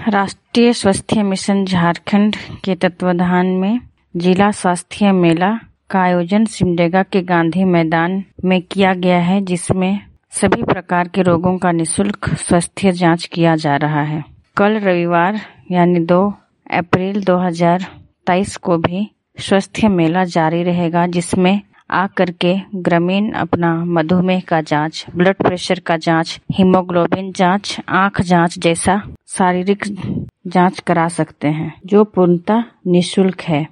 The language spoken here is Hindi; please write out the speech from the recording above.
राष्ट्रीय स्वास्थ्य मिशन झारखंड के तत्वाधान में जिला स्वास्थ्य मेला का आयोजन सिमडेगा के गांधी मैदान में किया गया है, जिसमें सभी प्रकार के रोगों का निःशुल्क स्वास्थ्य जांच किया जा रहा है। कल रविवार यानी 2 अप्रैल 2023 को भी स्वास्थ्य मेला जारी रहेगा, जिसमें आकर के ग्रामीण अपना मधुमेह का जांच, ब्लड प्रेशर का जांच, हीमोग्लोबिन जांच, आंख जांच जैसा शारीरिक जांच करा सकते हैं, जो पूर्णतः निःशुल्क है।